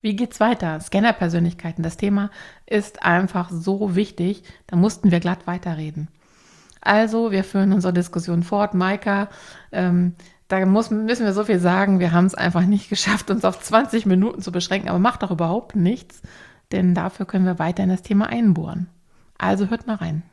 Wie geht's weiter? Scanner-Persönlichkeiten. Das Thema ist einfach so wichtig, da mussten wir glatt weiterreden. Also, wir führen unsere Diskussion fort. Maika, müssen wir so viel sagen. Wir haben es einfach nicht geschafft, uns auf 20 Minuten zu beschränken, aber macht doch überhaupt nichts, denn dafür können wir weiter in das Thema einbohren. Also hört mal rein.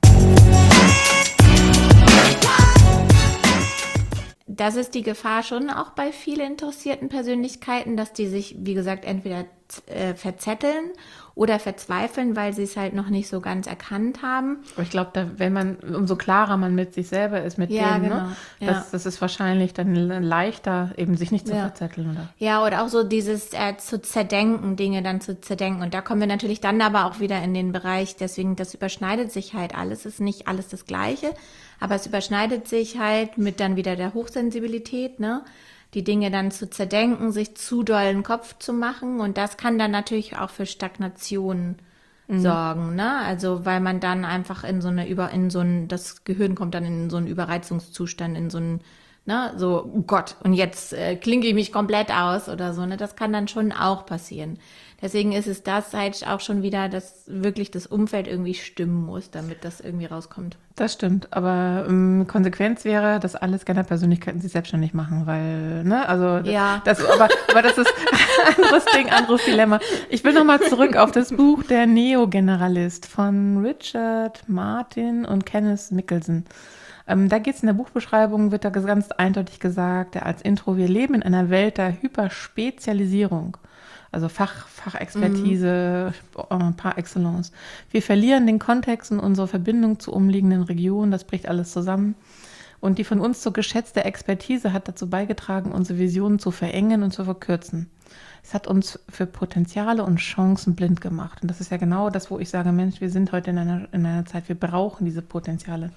Das ist die Gefahr schon auch bei vielen interessierten Persönlichkeiten, dass die sich, wie gesagt, entweder verzetteln oder verzweifeln, weil sie es halt noch nicht so ganz erkannt haben. Aber ich glaube, umso klarer man mit sich selber ist, mit Ja, dem, ne, genau. Ja. das ist wahrscheinlich dann leichter, eben sich nicht zu Ja. verzetteln, oder? Ja, oder auch so dieses zu zerdenken, Dinge dann zu zerdenken. Und da kommen wir natürlich dann aber auch wieder in den Bereich, deswegen, das überschneidet sich halt alles, ist nicht alles das Gleiche, aber es überschneidet sich halt mit dann wieder der Hochsensibilität, ne? Die Dinge dann zu zerdenken, sich zu doll den Kopf zu machen. Und das kann dann natürlich auch für Stagnation sorgen, ne? Also, weil man dann einfach das Gehirn kommt dann in so einen Überreizungszustand, in so einen, ne, so, oh Gott, und jetzt klinke ich mich komplett aus oder so, ne? Das kann dann schon auch passieren. Deswegen ist es das halt auch schon wieder, dass wirklich das Umfeld irgendwie stimmen muss, damit das irgendwie rauskommt. Das stimmt, aber Konsequenz wäre, dass alle Scanner-Persönlichkeiten sich selbstständig machen, weil, ne, also Ja. aber das ist ein anderes Ding, anderes Dilemma. Ich will nochmal zurück auf das Buch Der Neo-Generalist von Richard Martin und Kenneth Mickelson. Da geht es in der Buchbeschreibung, wird da ganz eindeutig gesagt, als Intro, wir leben in einer Welt der Hyperspezialisierung. Also Fachexpertise par excellence. Wir verlieren den Kontext und unsere Verbindung zu umliegenden Regionen, das bricht alles zusammen. Und die von uns so geschätzte Expertise hat dazu beigetragen, unsere Visionen zu verengen und zu verkürzen. Es hat uns für Potenziale und Chancen blind gemacht. Und das ist ja genau das, wo ich sage, Mensch, wir sind heute in einer Zeit, wir brauchen diese Potenziale.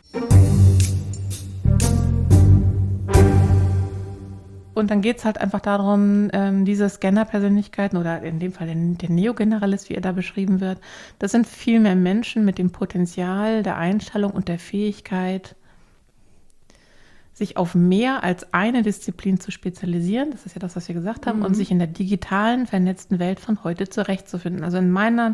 Und dann geht es halt einfach darum, diese Scanner-Persönlichkeiten oder in dem Fall der Neogeneralist, wie er da beschrieben wird, das sind viel mehr Menschen mit dem Potenzial, der Einstellung und der Fähigkeit, sich auf mehr als eine Disziplin zu spezialisieren. Das ist ja das, was wir gesagt haben, und sich in der digitalen, vernetzten Welt von heute zurechtzufinden. Also in meiner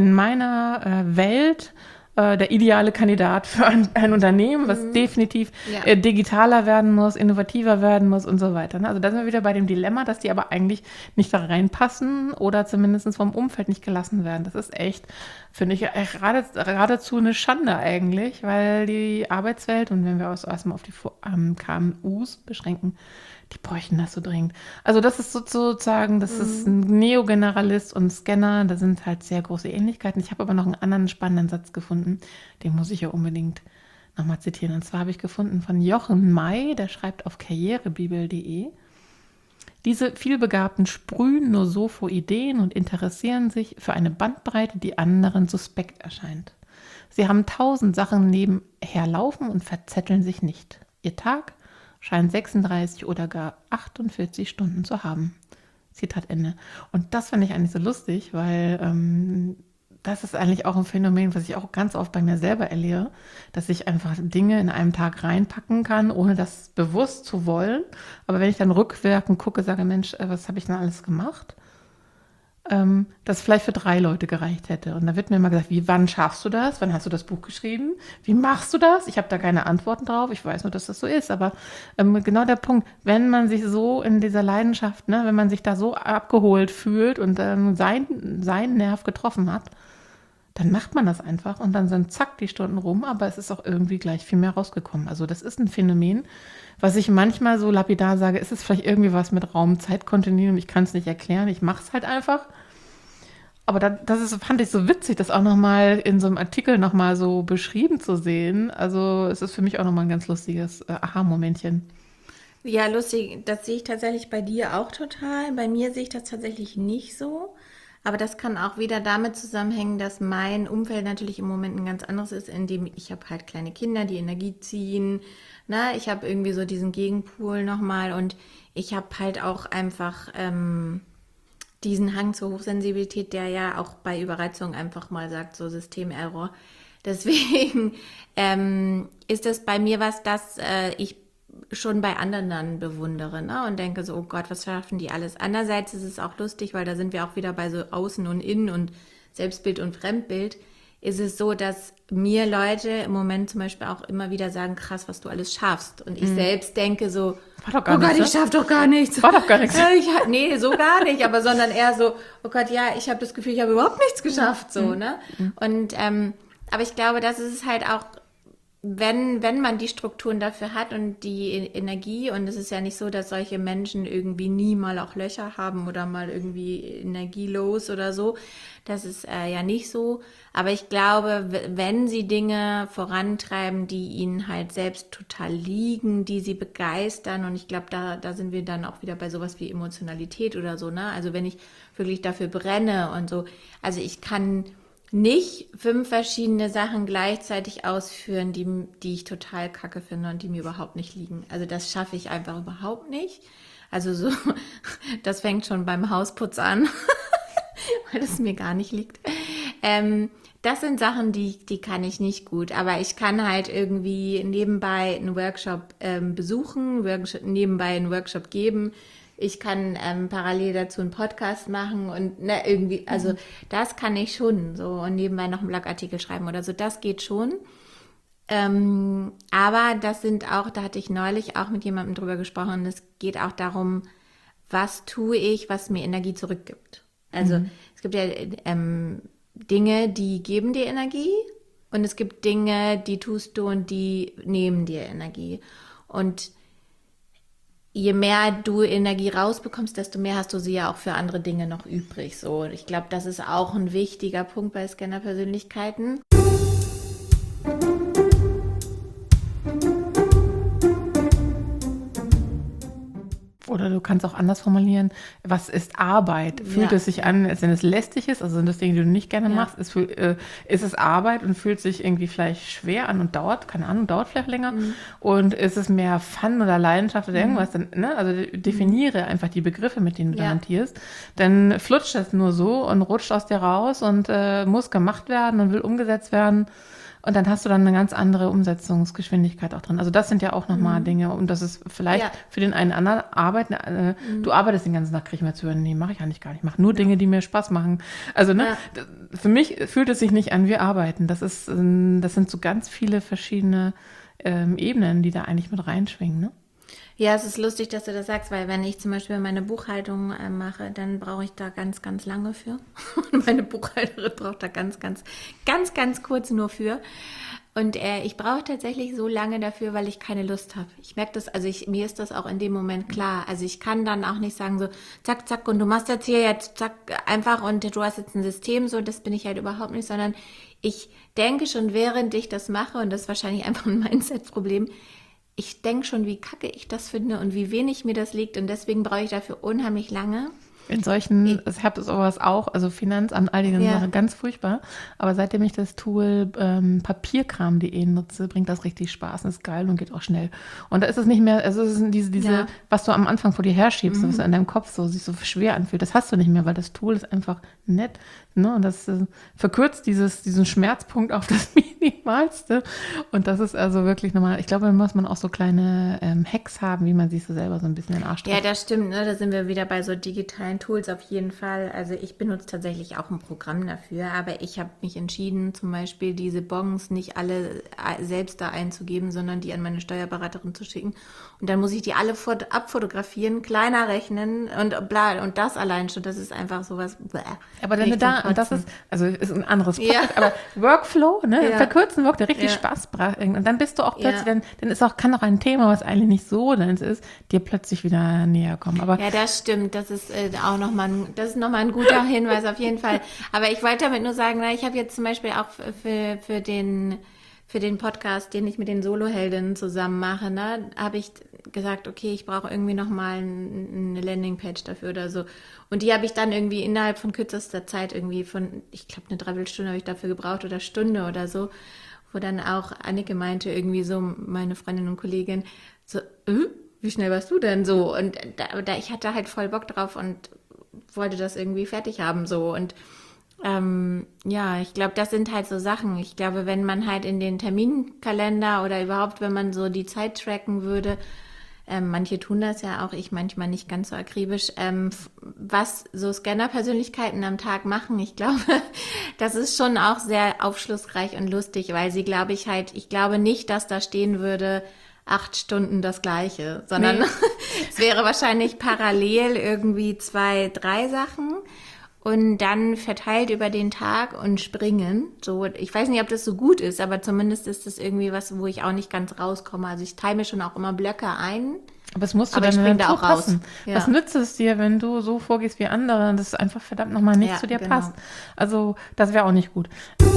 Welt der ideale Kandidat für ein Unternehmen, was definitiv digitaler werden muss, innovativer werden muss und so weiter. Ne? Also da sind wir wieder bei dem Dilemma, dass die aber eigentlich nicht da reinpassen oder zumindest vom Umfeld nicht gelassen werden. Das ist echt, finde ich, geradezu eine Schande eigentlich, weil die Arbeitswelt, und wenn wir uns erstmal auf die KMUs beschränken, die bräuchten das so dringend. Also das ist sozusagen, das ist ein Neogeneralist und Scanner, da sind halt sehr große Ähnlichkeiten. Ich habe aber noch einen anderen spannenden Satz gefunden, den muss ich ja unbedingt nochmal zitieren. Und zwar habe ich gefunden von Jochen May, der schreibt auf karrierebibel.de: Diese vielbegabten sprühen nur so vor Ideen und interessieren sich für eine Bandbreite, die anderen suspekt erscheint. Sie haben 1000 Sachen nebenher laufen und verzetteln sich nicht. Ihr Tag scheint 36 oder gar 48 Stunden zu haben. Zitat Ende. Und das fand ich eigentlich so lustig, weil das ist eigentlich auch ein Phänomen, was ich auch ganz oft bei mir selber erlebe, dass ich einfach Dinge in einem Tag reinpacken kann, ohne das bewusst zu wollen. Aber wenn ich dann rückwirkend gucke, sage, Mensch, was habe ich denn alles gemacht? Das vielleicht für 3 Leute gereicht hätte. Und da wird mir immer gesagt, wann schaffst du das? Wann hast du das Buch geschrieben? Wie machst du das? Ich habe da keine Antworten drauf. Ich weiß nur, dass das so ist. Aber genau der Punkt, wenn man sich so in dieser Leidenschaft, ne, wenn man sich da so abgeholt fühlt und seinen Nerv getroffen hat, dann macht man das einfach und dann sind zack die Stunden rum, aber es ist auch irgendwie gleich viel mehr rausgekommen. Also das ist ein Phänomen, was ich manchmal so lapidar sage, ist es vielleicht irgendwie was mit Raum-Zeit-Kontinuum, ich kann es nicht erklären, ich mache es halt einfach. Aber fand ich so witzig, das auch nochmal in so einem Artikel nochmal so beschrieben zu sehen. Also es ist für mich auch nochmal ein ganz lustiges Aha-Momentchen. Ja, lustig, das sehe ich tatsächlich bei dir auch total. Bei mir sehe ich das tatsächlich nicht so. Aber das kann auch wieder damit zusammenhängen, dass mein Umfeld natürlich im Moment ein ganz anderes ist, in dem ich habe halt kleine Kinder, die Energie ziehen. Na, ich habe irgendwie so diesen Gegenpol nochmal und ich habe halt auch einfach diesen Hang zur Hochsensibilität, der ja auch bei Überreizung einfach mal sagt, so Systemerror. Deswegen ist es bei mir was, dass ich schon bei anderen dann bewundere, ne? Und denke so, oh Gott, was schaffen die alles? Andererseits ist es auch lustig, weil da sind wir auch wieder bei so Außen und Innen und Selbstbild und Fremdbild. Ist es so, dass mir Leute im Moment zum Beispiel auch immer wieder sagen, krass, was du alles schaffst. Und ich selbst denke so, War doch gar oh Gott, nichts, ich schaff doch gar nichts. War doch gar nichts. Nee, so gar nicht, aber sondern eher so, oh Gott, ja, ich habe das Gefühl, ich habe überhaupt nichts geschafft, so, ne? Und, aber ich glaube, das ist halt auch, wenn man die Strukturen dafür hat und die Energie, und es ist ja nicht so, dass solche Menschen irgendwie nie mal auch Löcher haben oder mal irgendwie energielos oder so, das ist ja nicht so, aber ich glaube, wenn sie Dinge vorantreiben, die ihnen halt selbst total liegen, die sie begeistern, und ich glaube, da sind wir dann auch wieder bei sowas wie Emotionalität oder so, ne? Also wenn ich wirklich dafür brenne und so, also ich kann nicht 5 verschiedene Sachen gleichzeitig ausführen, die ich total kacke finde und die mir überhaupt nicht liegen. Also das schaffe ich einfach überhaupt nicht. Also so, das fängt schon beim Hausputz an, weil es mir gar nicht liegt. Das sind Sachen, die kann ich nicht gut. Aber ich kann halt irgendwie nebenbei einen Workshop besuchen, nebenbei einen Workshop geben. Ich kann parallel dazu einen Podcast machen und ne, irgendwie, also das kann ich schon so und nebenbei noch einen Blogartikel schreiben oder so, das geht schon. Aber das sind auch, da hatte ich neulich auch mit jemandem drüber gesprochen, es geht auch darum, was tue ich, was mir Energie zurückgibt. Also es gibt ja Dinge, die geben dir Energie und es gibt Dinge, die tust du und die nehmen dir Energie. Und je mehr du Energie rausbekommst, desto mehr hast du sie ja auch für andere Dinge noch übrig. So, ich glaube, das ist auch ein wichtiger Punkt bei Scanner-Persönlichkeiten. Oder du kannst auch anders formulieren, was ist Arbeit? Fühlt es sich an, als wenn es lästig ist? Also sind das Dinge, die du nicht gerne machst? Ist es Arbeit und fühlt sich irgendwie vielleicht schwer an und dauert, keine Ahnung, dauert vielleicht länger? Und ist es mehr Fun oder Leidenschaft oder irgendwas? Dann, ne? Also definiere einfach die Begriffe, mit denen du hantierst. Dann flutscht das nur so und rutscht aus dir raus und muss gemacht werden und will umgesetzt werden. Und dann hast du dann eine ganz andere Umsetzungsgeschwindigkeit auch drin. Also das sind ja auch nochmal Dinge. Und das ist vielleicht für den einen anderen Arbeit. Du arbeitest den ganzen Tag, krieg ich mal zu hören, nee, mache ich eigentlich gar nicht. Ich mache nur Dinge, die mir Spaß machen. Also ne, für mich fühlt es sich nicht an wie Arbeiten. Das sind so ganz viele verschiedene Ebenen, die da eigentlich mit reinschwingen. Ne? Ja, es ist lustig, dass du das sagst, weil wenn ich zum Beispiel meine Buchhaltung mache, dann brauche ich da ganz, ganz lange für. Und meine Buchhalterin braucht da ganz, ganz, ganz, ganz kurz nur für. Und ich brauche tatsächlich so lange dafür, weil ich keine Lust habe. Ich merke das, also mir ist das auch in dem Moment klar. Also ich kann dann auch nicht sagen so, zack, zack, und du machst jetzt hier jetzt, zack, einfach und du hast jetzt ein System, so, das bin ich halt überhaupt nicht, sondern ich denke schon, während ich das mache, und das ist wahrscheinlich einfach ein Mindset-Problem, ich denke schon, wie kacke ich das finde und wie wenig mir das liegt, und deswegen brauche ich dafür unheimlich lange. In solchen, ich habe sowas auch, also Finanzamt, all die Sachen, ganz furchtbar. Aber seitdem ich das Tool papierkram.de nutze, bringt das richtig Spaß und ist geil und geht auch schnell. Und da ist es nicht mehr, also es ist diese was du am Anfang vor dir herschiebst, was in deinem Kopf sich so schwer anfühlt, das hast du nicht mehr, weil das Tool ist einfach nett. Ne? Und das verkürzt diesen Schmerzpunkt auf das Minimalste. Und das ist also wirklich nochmal, ich glaube, da muss man auch so kleine Hacks haben, wie man sich so selber so ein bisschen in den Arsch trifft. Ja, das stimmt, ne? Da sind wir wieder bei so digitalen Tools auf jeden Fall. Also ich benutze tatsächlich auch ein Programm dafür, aber ich habe mich entschieden, zum Beispiel diese Bons nicht alle selbst da einzugeben, sondern die an meine Steuerberaterin zu schicken. Und dann muss ich die alle abfotografieren, kleiner rechnen und bla. Und das allein schon, das ist einfach sowas. Aber dann und das ist ein anderes Projekt, aber Workflow, ne, verkürzen Work, der richtig Spaß bringt. Und dann bist du auch plötzlich, dann kann auch ein Thema, was eigentlich nicht so deins ist, dir plötzlich wieder näher kommen. Aber ja, das stimmt. Das ist auch nochmal ein guter Hinweis auf jeden Fall. Aber ich wollte damit nur sagen, ich habe jetzt zum Beispiel auch für den Podcast, den ich mit den Soloheldinnen zusammen mache, ne, habe ich gesagt, okay, ich brauche irgendwie nochmal eine Landingpage dafür oder so. Und die habe ich dann irgendwie innerhalb von kürzester Zeit irgendwie ich glaube, eine Dreiviertelstunde habe ich dafür gebraucht oder Stunde oder so, wo dann auch Annike meinte, irgendwie so, meine Freundin und Kollegin, so, wie schnell warst du denn so? Und ich hatte halt voll Bock drauf und wollte das irgendwie fertig haben so. Und Ja, ich glaube, das sind halt so Sachen. Ich glaube, wenn man halt in den Terminkalender oder überhaupt, wenn man so die Zeit tracken würde, manche tun das ja auch, ich manchmal nicht ganz so akribisch, was so Scanner-Persönlichkeiten am Tag machen. Ich glaube, das ist schon auch sehr aufschlussreich und lustig, weil sie, glaube ich, halt, ich glaube nicht, dass da stehen würde, 8 Stunden das Gleiche, sondern Nee. es wäre wahrscheinlich parallel irgendwie 2, 3 Sachen und dann verteilt über den Tag und springen. So, ich weiß nicht, ob das so gut ist, aber zumindest ist das irgendwie was, wo ich auch nicht ganz rauskomme. Also ich teile mir schon auch immer Blöcke ein, Aber es muss zu aber ich deiner springe da Natur auch raus. passen. Ja, Was nützt es dir, wenn du so vorgehst wie andere und das einfach verdammt nochmal nicht ja, zu dir genau. passt? Also, das wäre auch nicht gut.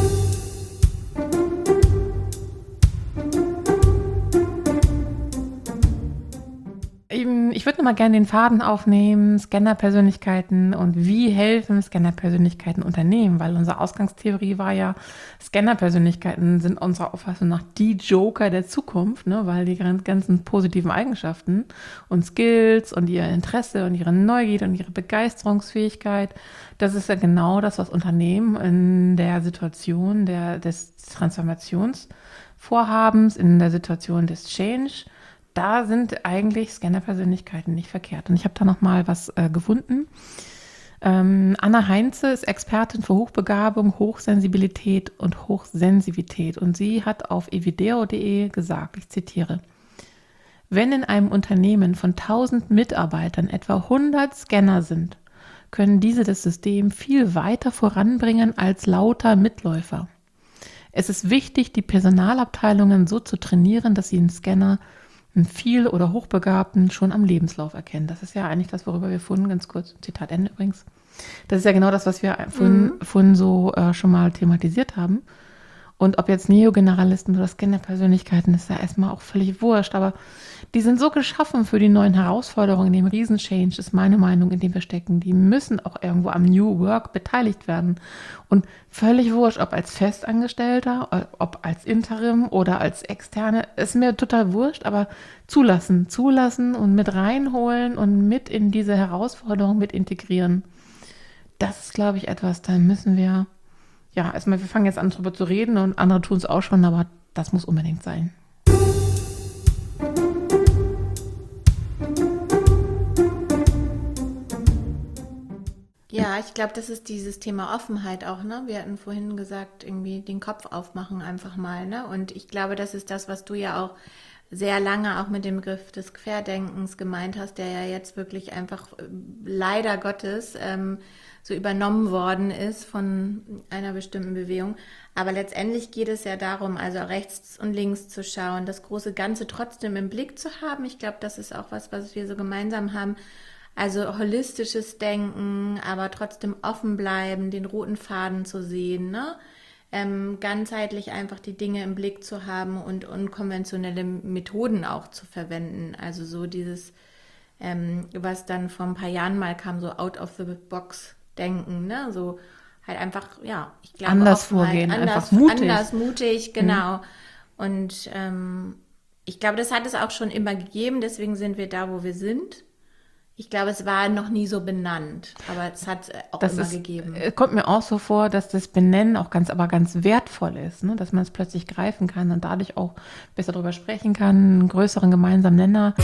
Ich würde noch mal gerne den Faden aufnehmen, Scanner-Persönlichkeiten und wie helfen Scanner-Persönlichkeiten Unternehmen, weil unsere Ausgangstheorie war ja, Scanner-Persönlichkeiten sind unserer Auffassung nach die Joker der Zukunft, ne, weil die ganzen positiven Eigenschaften und Skills und ihr Interesse und ihre Neugierde und ihre Begeisterungsfähigkeit, das ist ja genau das, was Unternehmen in der Situation des Transformationsvorhabens, in der Situation des Change, da sind eigentlich Scanner-Persönlichkeiten nicht verkehrt. Und ich habe da noch mal was gefunden. Anna Heinze ist Expertin für Hochbegabung, Hochsensibilität und Hochsensivität. Und sie hat auf evideo.de gesagt, ich zitiere, wenn in einem Unternehmen von 1000 Mitarbeitern etwa 100 Scanner sind, können diese das System viel weiter voranbringen als lauter Mitläufer. Es ist wichtig, die Personalabteilungen so zu trainieren, dass sie einen Scanner, einen Viel- oder Hochbegabten schon am Lebenslauf erkennen. Das ist ja eigentlich das, worüber wir vorhin, ganz kurz, Zitat Ende übrigens, das ist ja genau das, was wir vorhin so schon mal thematisiert haben. Und ob jetzt Neogeneralisten oder Scanner-Persönlichkeiten, ist ja erstmal auch völlig wurscht, aber die sind so geschaffen für die neuen Herausforderungen, in dem Riesenchange, ist meine Meinung, in dem wir stecken. Die müssen auch irgendwo am New Work beteiligt werden. Und völlig wurscht, ob als Festangestellter, ob als Interim oder als Externe, ist mir total wurscht, aber zulassen und mit reinholen und mit in diese Herausforderung mit integrieren. Das ist, glaube ich, etwas, da müssen wir, ja, erstmal, wir fangen jetzt an, drüber zu reden und andere tun es auch schon, aber das muss unbedingt sein. Ja, ich glaube, das ist dieses Thema Offenheit auch, ne? Wir hatten vorhin gesagt, irgendwie den Kopf aufmachen einfach mal, ne? Und ich glaube, das ist das, was du ja auch sehr lange auch mit dem Begriff des Querdenkens gemeint hast, der ja jetzt wirklich einfach leider Gottes so übernommen worden ist von einer bestimmten Bewegung. Aber letztendlich geht es ja darum, also rechts und links zu schauen, das große Ganze trotzdem im Blick zu haben. Ich glaube, das ist auch was wir so gemeinsam haben. Also holistisches Denken, aber trotzdem offen bleiben, den roten Faden zu sehen, ne? Ganzheitlich einfach die Dinge im Blick zu haben und unkonventionelle Methoden auch zu verwenden. Also so dieses, was dann vor ein paar Jahren mal kam, so out of the box denken, ne? So halt einfach, ja, ich glaube, Anders Offenheit, vorgehen, einfach mutig. anders, mutig, genau. Und ich glaube, das hat es auch schon immer gegeben, deswegen sind wir da, wo wir sind. Ich glaube, es war noch nie so benannt, aber es hat auch Das immer ist, gegeben. kommt mir auch so vor, dass das Benennen auch ganz wertvoll ist, ne? Dass man es plötzlich greifen kann und dadurch auch besser darüber sprechen kann, einen größeren gemeinsamen Nenner.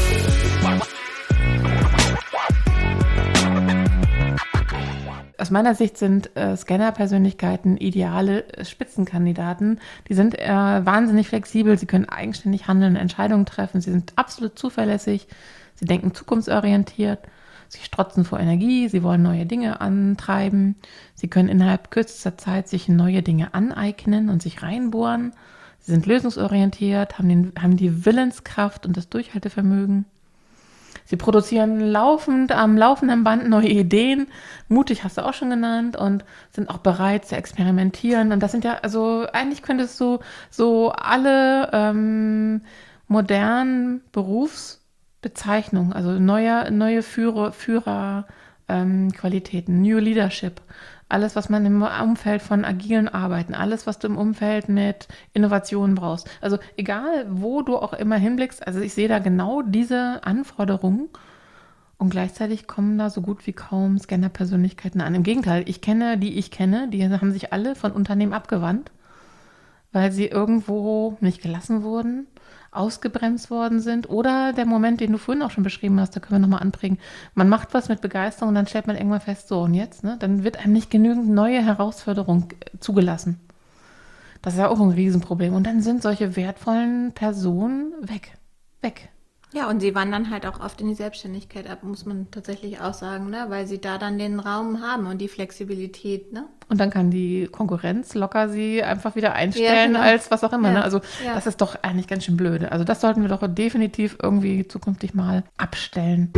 Aus meiner Sicht sind Scanner-Persönlichkeiten ideale Spitzenkandidaten. Die sind wahnsinnig flexibel, sie können eigenständig handeln, Entscheidungen treffen, sie sind absolut zuverlässig, sie denken zukunftsorientiert, sie strotzen vor Energie, sie wollen neue Dinge antreiben, sie können innerhalb kürzester Zeit sich neue Dinge aneignen und sich reinbohren, sie sind lösungsorientiert, haben die Willenskraft und das Durchhaltevermögen. Sie produzieren am laufenden Band neue Ideen, mutig hast du auch schon genannt, und sind auch bereit zu experimentieren. Und das sind ja, also eigentlich könntest du so alle modernen Berufsbezeichnungen, also neue Führerqualitäten, New Leadership, alles, was man im Umfeld von agilen Arbeiten, alles, was du im Umfeld mit Innovationen brauchst. Also egal, wo du auch immer hinblickst, also ich sehe da genau diese Anforderungen Und gleichzeitig kommen da so gut wie kaum Scanner-Persönlichkeiten an. Im Gegenteil, die ich kenne, die haben sich alle von Unternehmen abgewandt, weil sie irgendwo nicht gelassen wurden, ausgebremst worden sind. Oder der Moment, den du vorhin auch schon beschrieben hast, da können wir nochmal anbringen. Man macht was mit Begeisterung und dann stellt man irgendwann fest, so und jetzt, ne? Dann wird einem nicht genügend neue Herausforderung zugelassen. Das ist ja auch ein Riesenproblem. Und dann sind solche wertvollen Personen weg. Ja, und sie wandern halt auch oft in die Selbstständigkeit ab, muss man tatsächlich auch sagen, ne? Weil sie da dann den Raum haben und die Flexibilität, ne? Und dann kann die Konkurrenz locker sie einfach wieder einstellen, genau. als was auch immer. Ja. Ne? Also Ja. das ist doch eigentlich ganz schön blöde. Also das sollten wir doch definitiv irgendwie zukünftig mal abstellen.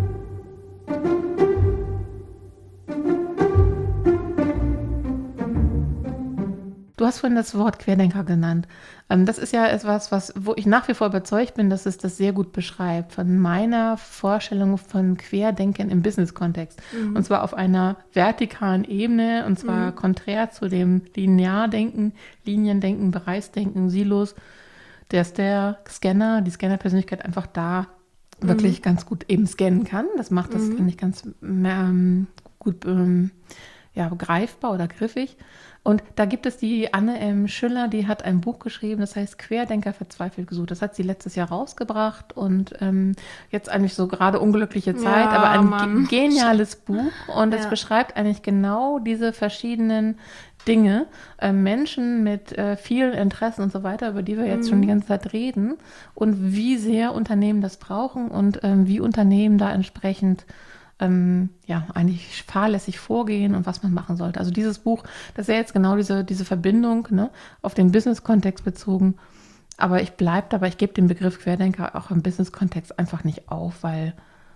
Du hast vorhin das Wort Querdenker genannt. Das ist ja etwas, wo ich nach wie vor überzeugt bin, dass es das sehr gut beschreibt, von meiner Vorstellung von Querdenken im Business-Kontext. Und zwar auf einer vertikalen Ebene, und zwar konträr zu dem Lineardenken, Liniendenken, Bereichsdenken, Silos, dass der Scanner, die Scanner-Persönlichkeit einfach da wirklich ganz gut eben scannen kann. Das macht das, finde ich, ganz gut greifbar oder griffig. Und da gibt es die Anne M. Schüller, die hat ein Buch geschrieben, das heißt Querdenker verzweifelt gesucht. Das hat sie letztes Jahr rausgebracht und jetzt eigentlich so gerade unglückliche Zeit, aber ein geniales Buch. Und es beschreibt eigentlich genau diese verschiedenen Dinge, Menschen mit vielen Interessen und so weiter, über die wir jetzt schon die ganze Zeit reden und wie sehr Unternehmen das brauchen und wie Unternehmen da entsprechend eigentlich fahrlässig vorgehen und was man machen sollte. Also dieses Buch, das ist ja jetzt genau diese Verbindung, ne, auf den Business-Kontext bezogen. Aber ich bleibe dabei, ich gebe den Begriff Querdenker auch im Business-Kontext einfach nicht auf, weil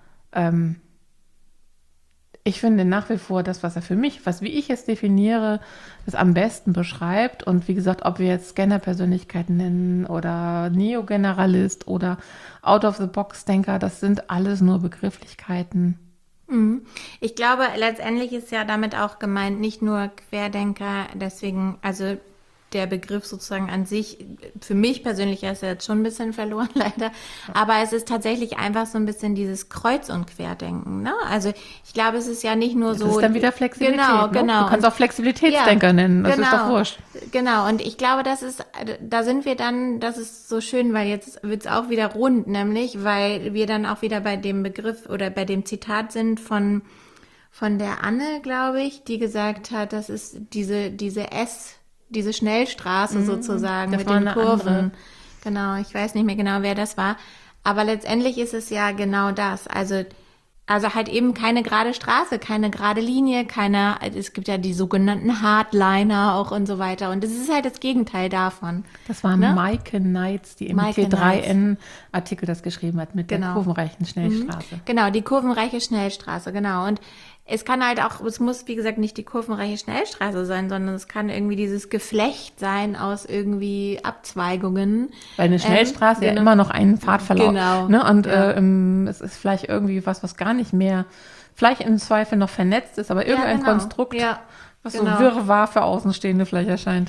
ich finde nach wie vor das, was er für mich, wie ich es definiere, das am besten beschreibt. Und wie gesagt, ob wir jetzt Scanner-Persönlichkeiten nennen oder Neogeneralist oder Out-of-the-Box-Denker, das sind alles nur Begrifflichkeiten. Ich glaube, letztendlich ist ja damit auch gemeint, nicht nur Querdenker, deswegen, also der Begriff sozusagen an sich, für mich persönlich ist er jetzt schon ein bisschen verloren, leider, aber es ist tatsächlich einfach so ein bisschen dieses Kreuz- und Querdenken, ne? Also ich glaube, es ist ja nicht nur so... Das ist dann wieder Flexibilität, Genau. Du kannst auch Flexibilitätsdenker nennen, das ist doch wurscht. Genau, und ich glaube, da sind wir dann, das ist so schön, weil jetzt wird's auch wieder rund, nämlich, weil wir dann auch wieder bei dem Begriff oder bei dem Zitat sind von der Anne, glaube ich, die gesagt hat, das ist diese Schnellstraße sozusagen mit den Kurven. Andere. Genau, ich weiß nicht mehr genau, wer das war. Aber letztendlich ist es ja genau das. Also halt eben keine gerade Straße, keine gerade Linie, es gibt ja die sogenannten Hardliner auch und so weiter. Und das ist halt das Gegenteil davon. Das war Maike Neitz, die im T3N-Artikel das geschrieben hat mit der kurvenreichen Schnellstraße. Genau, die kurvenreiche Schnellstraße, genau. Und es kann halt auch, es muss, wie gesagt, nicht die kurvenreiche Schnellstraße sein, sondern es kann irgendwie dieses Geflecht sein aus irgendwie Abzweigungen. Weil eine Schnellstraße ja immer noch einen Pfadverlauf. Genau. Ne? Und es ist vielleicht irgendwie was gar nicht mehr, vielleicht im Zweifel noch vernetzt ist, aber irgendein Konstrukt, was so Wirrwarr für Außenstehende vielleicht erscheint.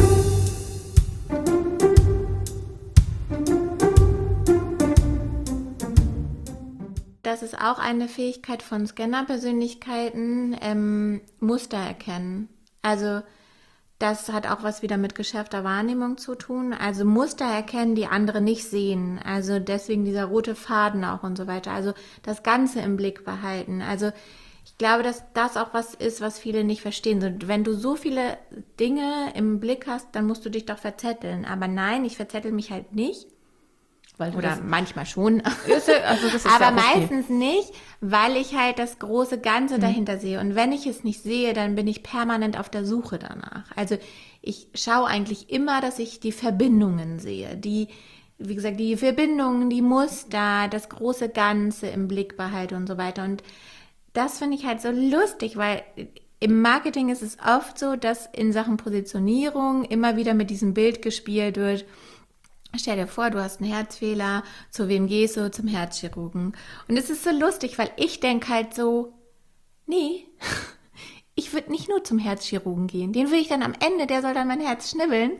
Das ist auch eine Fähigkeit von Scanner-Persönlichkeiten, Muster erkennen. Also das hat auch was wieder mit geschärfter Wahrnehmung zu tun. Also Muster erkennen, die andere nicht sehen. Also deswegen dieser rote Faden auch und so weiter. Also das Ganze im Blick behalten. Also ich glaube, dass das auch was ist, was viele nicht verstehen. So, wenn du so viele Dinge im Blick hast, dann musst du dich doch verzetteln. Aber nein, ich verzettel mich halt nicht. Oder manchmal schon. Aber meistens nicht, weil ich halt das große Ganze dahinter sehe. Und wenn ich es nicht sehe, dann bin ich permanent auf der Suche danach. Also ich schaue eigentlich immer, dass ich die Verbindungen sehe. Wie gesagt, die Verbindungen, die Muster, das große Ganze im Blick behalte und so weiter. Und das finde ich halt so lustig, weil im Marketing ist es oft so, dass in Sachen Positionierung immer wieder mit diesem Bild gespielt wird. Stell dir vor, du hast einen Herzfehler, zu wem gehst du? Zum Herzchirurgen. Und es ist so lustig, weil ich denke halt so, nee, ich würde nicht nur zum Herzchirurgen gehen. Den will ich dann am Ende, der soll dann mein Herz schnibbeln.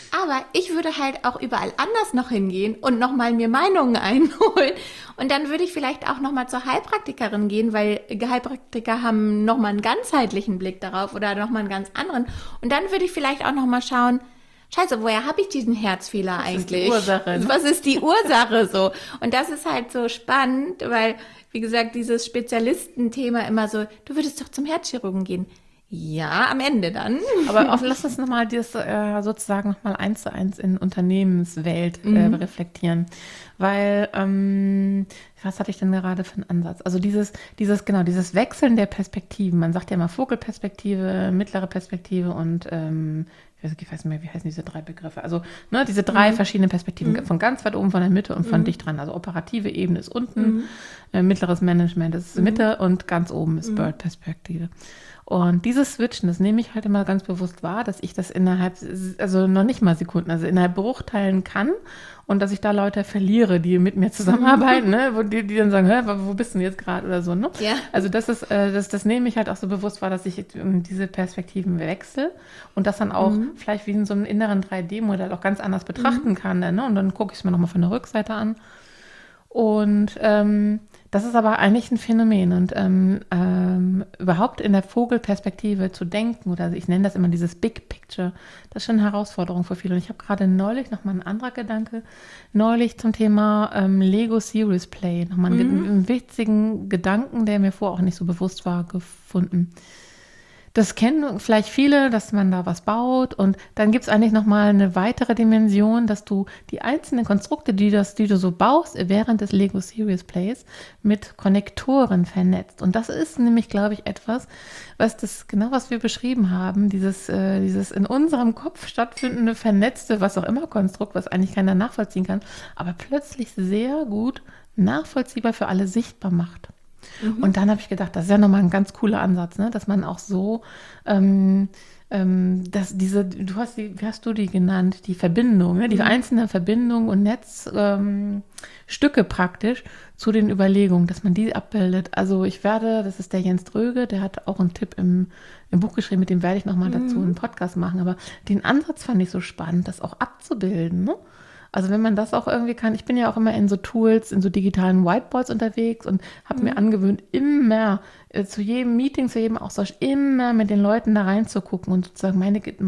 Aber ich würde halt auch überall anders noch hingehen und nochmal mir Meinungen einholen. Und dann würde ich vielleicht auch nochmal zur Heilpraktikerin gehen, weil Heilpraktiker haben nochmal einen ganzheitlichen Blick darauf oder nochmal einen ganz anderen. Und dann würde ich vielleicht auch nochmal schauen, Scheiße, woher habe ich diesen Herzfehler eigentlich? Was ist die Ursache? Ne? Was ist die Ursache so? Und das ist halt so spannend, weil, wie gesagt, dieses Spezialistenthema immer so, du würdest doch zum Herzchirurgen gehen. Ja, am Ende dann. Aber lass uns nochmal das sozusagen nochmal 1:1 in Unternehmenswelt reflektieren. Weil, was hatte ich denn gerade für einen Ansatz? Also dieses Wechseln der Perspektiven. Man sagt ja immer Vogelperspektive, mittlere Perspektive und ich weiß nicht mehr, wie heißen diese 3 Begriffe? Also diese 3 verschiedenen Perspektiven, von ganz weit oben, von der Mitte und von dicht dran. Also operative Ebene ist unten, mittleres Management ist Mitte und ganz oben ist Bird-Perspektive. Und dieses Switchen, das nehme ich halt immer ganz bewusst wahr, dass ich das innerhalb, also noch nicht mal Sekunden, also innerhalb Bruchteilen kann und dass ich da Leute verliere, die mit mir zusammenarbeiten, ne? die dann sagen, hä, wo bist du denn jetzt gerade oder so, ne? Ja. Also das nehme ich halt auch so bewusst wahr, dass ich diese Perspektiven wechsle und das dann auch vielleicht wie in so einem inneren 3D-Modell auch ganz anders betrachten kann, ne? Und dann gucke ich es mir nochmal von der Rückseite an. Und das ist aber eigentlich ein Phänomen und überhaupt in der Vogelperspektive zu denken oder ich nenne das immer dieses Big Picture, das ist schon eine Herausforderung für viele. Und ich habe gerade neulich nochmal ein anderer Gedanke, zum Thema Lego Serious Play, nochmal einen witzigen Gedanken, der mir vorher auch nicht so bewusst war, gefunden. Das kennen vielleicht viele, dass man da was baut und dann gibt es eigentlich nochmal eine weitere Dimension, dass du die einzelnen Konstrukte, die du so baust während des Lego Serious Plays mit Konnektoren vernetzt. Und das ist nämlich, glaube ich, etwas, was wir beschrieben haben, dieses in unserem Kopf stattfindende, vernetzte, was auch immer Konstrukt, was eigentlich keiner nachvollziehen kann, aber plötzlich sehr gut nachvollziehbar für alle sichtbar macht. Und dann habe ich gedacht, das ist ja nochmal ein ganz cooler Ansatz, ne? Dass man auch so, wie hast du die genannt, die Verbindung, ne? Die einzelnen Verbindungen und Netzstücke praktisch zu den Überlegungen, dass man die abbildet. Also das ist der Jens Dröge, der hat auch einen Tipp im Buch geschrieben, mit dem werde ich nochmal dazu einen Podcast machen, aber den Ansatz fand ich so spannend, das auch abzubilden, ne? Also wenn man das auch irgendwie kann, ich bin ja auch immer in so Tools, in so digitalen Whiteboards unterwegs und habe mir angewöhnt, immer zu jedem Meeting, zu jedem Austausch, immer mit den Leuten da reinzugucken und sozusagen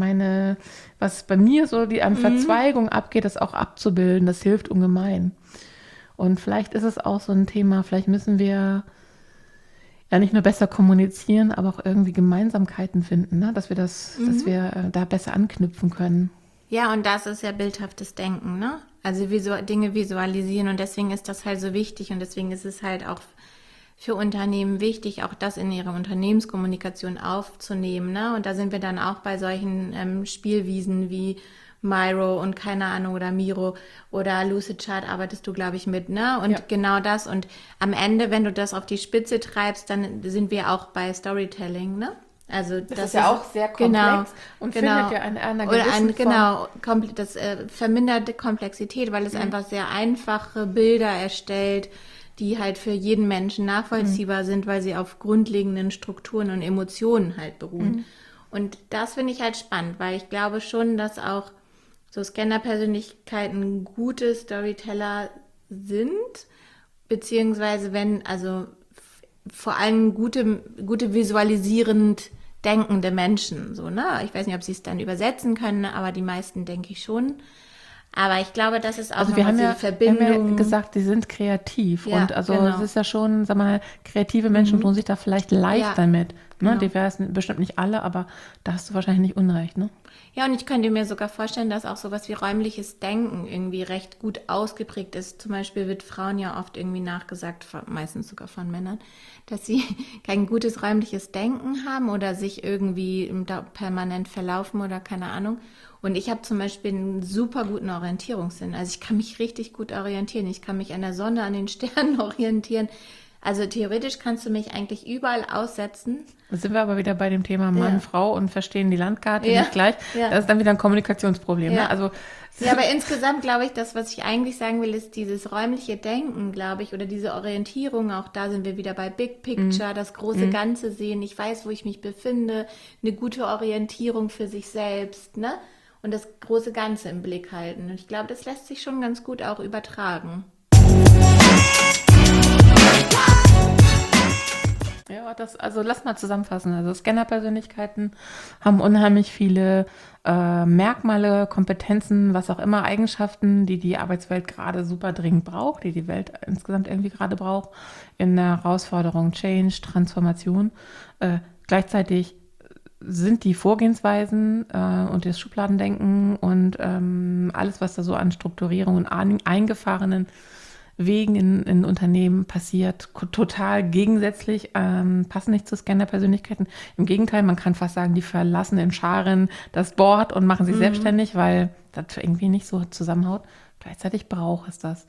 was bei mir so an Verzweigung abgeht, das auch abzubilden. Das hilft ungemein. Und vielleicht ist es auch so ein Thema, vielleicht müssen wir ja nicht nur besser kommunizieren, aber auch irgendwie Gemeinsamkeiten finden, ne? Dass wir da besser anknüpfen können. Ja, und das ist ja bildhaftes Denken, ne? Also Dinge visualisieren und deswegen ist das halt so wichtig und deswegen ist es halt auch für Unternehmen wichtig, auch das in ihre Unternehmenskommunikation aufzunehmen, ne? Und da sind wir dann auch bei solchen Spielwiesen wie Miro und keine Ahnung oder Miro oder Lucidchart arbeitest du, glaube ich, mit, ne? Und genau das und am Ende, wenn du das auf die Spitze treibst, dann sind wir auch bei Storytelling, ne? Also das ist ja auch sehr komplex und findet ja in einer gewissen Form. Das vermindert Komplexität, weil es einfach sehr einfache Bilder erstellt, die halt für jeden Menschen nachvollziehbar sind, weil sie auf grundlegenden Strukturen und Emotionen halt beruhen. Und das finde ich halt spannend, weil ich glaube schon, dass auch so Scanner-Persönlichkeiten gute Storyteller sind, beziehungsweise vor allem gute visualisierend denkende Menschen, so, ne? Ich weiß nicht, ob sie es dann übersetzen können, aber die meisten denke ich schon. Aber ich glaube, das ist auch wir haben Verbindung. Wir haben ja gesagt, die sind kreativ und es ist ja schon, sag mal, kreative Menschen tun sich da vielleicht leichter mit. Ne? Genau. Die wären bestimmt nicht alle, aber da hast du wahrscheinlich nicht unrecht, ne? Ja, und ich könnte mir sogar vorstellen, dass auch sowas wie räumliches Denken irgendwie recht gut ausgeprägt ist. Zum Beispiel wird Frauen ja oft irgendwie nachgesagt, meistens sogar von Männern, dass sie kein gutes räumliches Denken haben oder sich irgendwie permanent verlaufen oder keine Ahnung. Und ich habe zum Beispiel einen super guten Orientierungssinn. Also ich kann mich richtig gut orientieren. Ich kann mich an der Sonne, an den Sternen orientieren. Also theoretisch kannst du mich eigentlich überall aussetzen. Da sind wir aber wieder bei dem Thema Mann, Frau und verstehen die Landkarte nicht gleich. Ja. Das ist dann wieder ein Kommunikationsproblem. Ja. Ne? Also, aber insgesamt glaube ich, das, was ich eigentlich sagen will, ist dieses räumliche Denken, glaube ich, oder diese Orientierung. Auch da sind wir wieder bei Big Picture, das große Ganze sehen. Ich weiß, wo ich mich befinde, eine gute Orientierung für sich selbst, ne? und das große Ganze im Blick halten. Und ich glaube, das lässt sich schon ganz gut auch übertragen. Ja, also lass mal zusammenfassen. Also Scanner-Persönlichkeiten haben unheimlich viele Merkmale, Kompetenzen, was auch immer, Eigenschaften, die die Arbeitswelt gerade super dringend braucht, die die Welt insgesamt irgendwie gerade braucht, in der Herausforderung Change, Transformation. Gleichzeitig sind die Vorgehensweisen und das Schubladendenken und alles, was da so an Strukturierung und eingefahrenen Wegen in Unternehmen passiert, total gegensätzlich, passen nicht zu Scanner-Persönlichkeiten. Im Gegenteil, man kann fast sagen, die verlassen in Scharen das Board und machen sich selbstständig, weil das irgendwie nicht so zusammenhaut. Gleichzeitig braucht es das.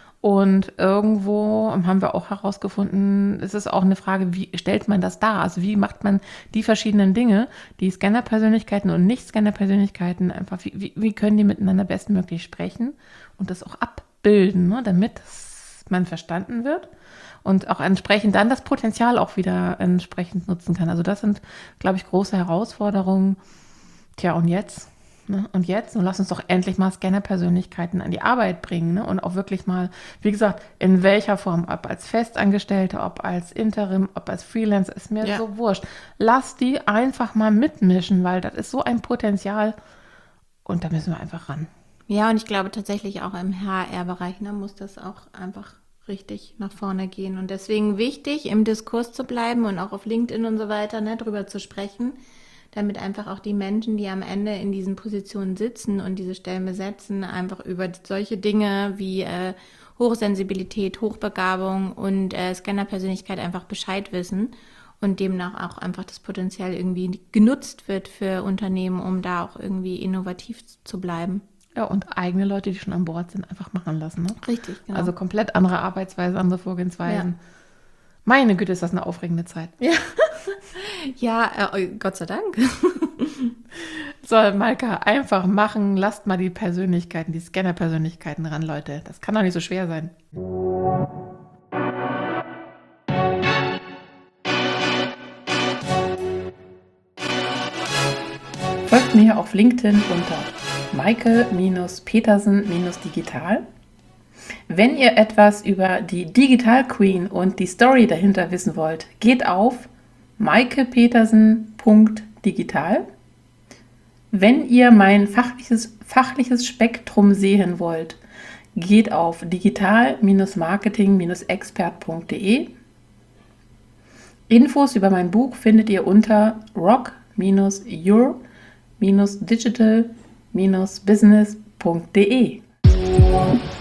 Und irgendwo haben wir auch herausgefunden, es ist auch eine Frage, wie stellt man das dar? Also wie macht man die verschiedenen Dinge, die Scanner-Persönlichkeiten und Nicht-Scanner-Persönlichkeiten einfach, wie können die miteinander bestmöglich sprechen und das auch abbilden, ne, damit man verstanden wird und auch entsprechend dann das Potenzial auch wieder entsprechend nutzen kann. Also das sind, glaube ich, große Herausforderungen. Tja, und jetzt? Ne? Und jetzt? Und lass uns doch endlich mal Scanner-Persönlichkeiten an die Arbeit bringen, ne? Und auch wirklich mal, wie gesagt, in welcher Form, ob als Festangestellte, ob als Interim, ob als Freelancer, ist mir so wurscht. Lass die einfach mal mitmischen, weil das ist so ein Potenzial und da müssen wir einfach ran. Ja, und ich glaube tatsächlich auch im HR-Bereich, ne, muss das auch einfach richtig nach vorne gehen. Und deswegen wichtig, im Diskurs zu bleiben und auch auf LinkedIn und so weiter, ne, drüber zu sprechen, damit einfach auch die Menschen, die am Ende in diesen Positionen sitzen und diese Stellen besetzen, einfach über solche Dinge wie Hochsensibilität, Hochbegabung und Scanner-Persönlichkeit einfach Bescheid wissen und demnach auch einfach das Potenzial irgendwie genutzt wird für Unternehmen, um da auch irgendwie innovativ zu bleiben. Ja, und eigene Leute, die schon an Bord sind, einfach machen lassen. Ne? Richtig, genau. Also komplett andere Arbeitsweise, andere Vorgehensweisen. Ja. Meine Güte, ist das eine aufregende Zeit. Ja, ja, Gott sei Dank. So, Maika, einfach machen. Lasst mal die Persönlichkeiten, die Scanner-Persönlichkeiten ran, Leute. Das kann doch nicht so schwer sein. Folgt mir auf LinkedIn unter Maike-Petersen-Digital. Wenn ihr etwas über die Digital Queen und die Story dahinter wissen wollt, geht auf maikepetersen.digital. Wenn ihr mein fachliches Spektrum sehen wollt, geht auf digital-marketing-expert.de. Infos über mein Buch findet ihr unter rock-your-digital-business.de.